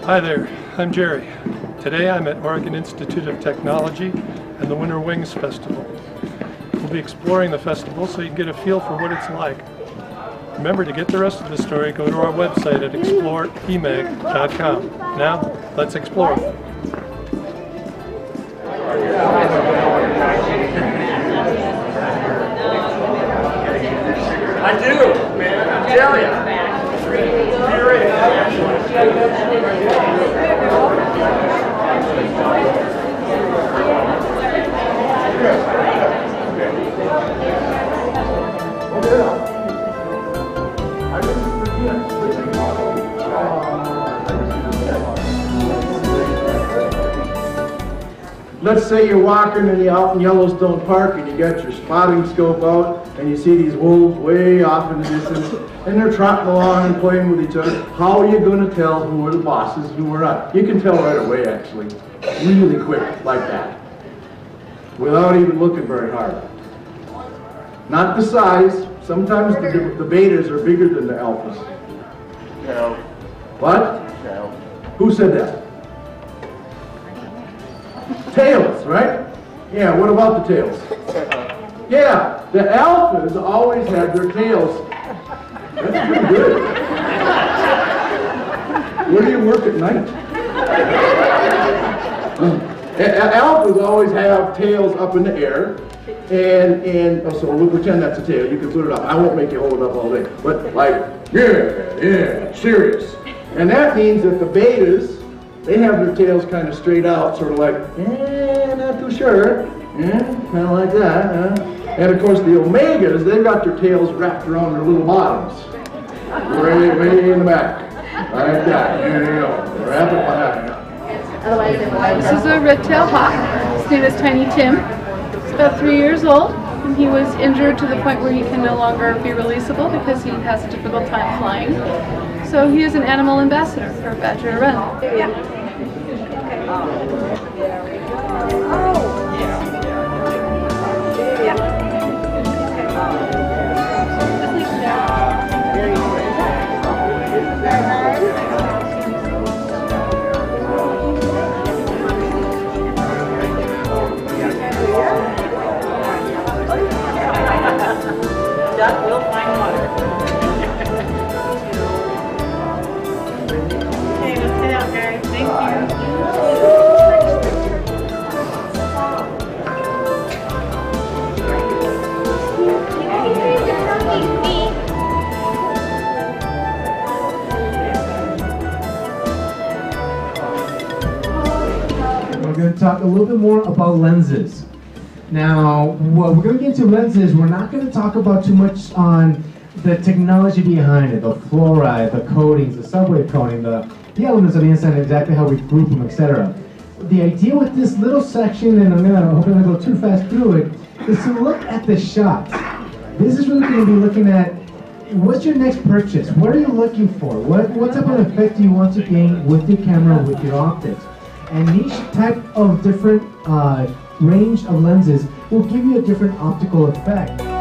Hi there, I'm Jerry. Today I'm at Oregon Institute of Technology and the Winter Wings Festival. We'll be exploring the festival so you can get a feel for what it's like. Remember, to get the rest of the story, go to our website at exploreemag.com. Now, let's explore. I do, man, I tell you. Let's say you're walking out in Yellowstone Park and you got your spotting scope out and you see these wolves way off in the distance and they're trotting along and playing with each other. How are you going to tell who are the bosses and who are not? You can tell right away, actually, really quick, like that, without even looking very hard. Not the size. Sometimes the betas are bigger than the alphas. No. What? No. Who said that? Tails, right? Yeah, what about the tails? Yeah, the alphas always had their tails. That's pretty good. Where do you work at night? Alphas always have tails up in the air, and so we'll pretend that's a tail. You can put it up. I won't make you hold it up all day. But like, yeah, serious. And that means that the betas, they have their tails kind of straight out, sort of like, not too sure, kind of like that. And of course the omegas, they've got their tails wrapped around their little bottoms, way in the back, like that. There you go. Wrap it behind. This is a red-tailed hawk. His name is Tiny Tim. He's about 3 years old, and he was injured to the point where he can no longer be releasable because he has a difficult time flying. So he is an animal ambassador for Badger Run. Duck will find water. Okay, let's get out, Gary. Thank you. We're going to talk a little bit more about lenses. Now, what we're going to get into lenses, we're not going to talk about too much on the technology behind it, the fluoride, the coatings, the subwave coating, the elements of the inside, exactly how we group them, etc. The idea with this little section, and I'm hoping I don't go too fast through it, is to look at the shots. This is really going to be looking at what's your next purchase? What are you looking for? What type of effect do you want to gain with your camera, with your optics? And each type of different range of lenses will give you a different optical effect.